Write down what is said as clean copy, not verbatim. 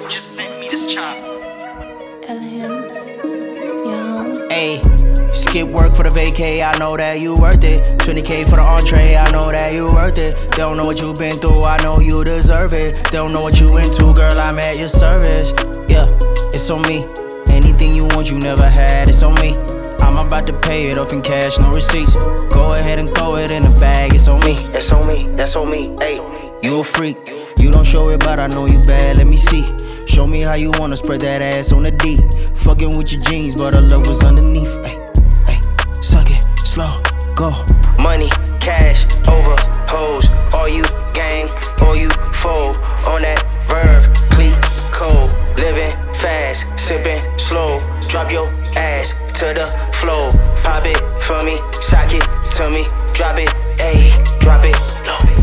just sent me this chop. Ayy, skip work for the vacay, I know that you worth it. 20K for the entree, I know that you worth it. They don't know what you've been through, I know you deserve it. They don't know what you into, girl, I'm at your service. Yeah, it's on me. Anything you want, you never had, it's on me. I'm about to pay it off in cash, no receipts. Go ahead and throw it in the bag, it's on me. It's on me, that's on me, ayy. You a freak, you don't show it, but I know you bad, let me see. Show me how you wanna spread that ass on the D. Fucking with your jeans, but her love was underneath. Ay, ay, suck it, slow, go. Money, cash, over, hoes. All you gang, all you fold. On that verb, clean, cold. Living fast, sipping slow. Drop your ass to the floor. Pop it for me, sock it to me. Drop it, ayy, drop it low.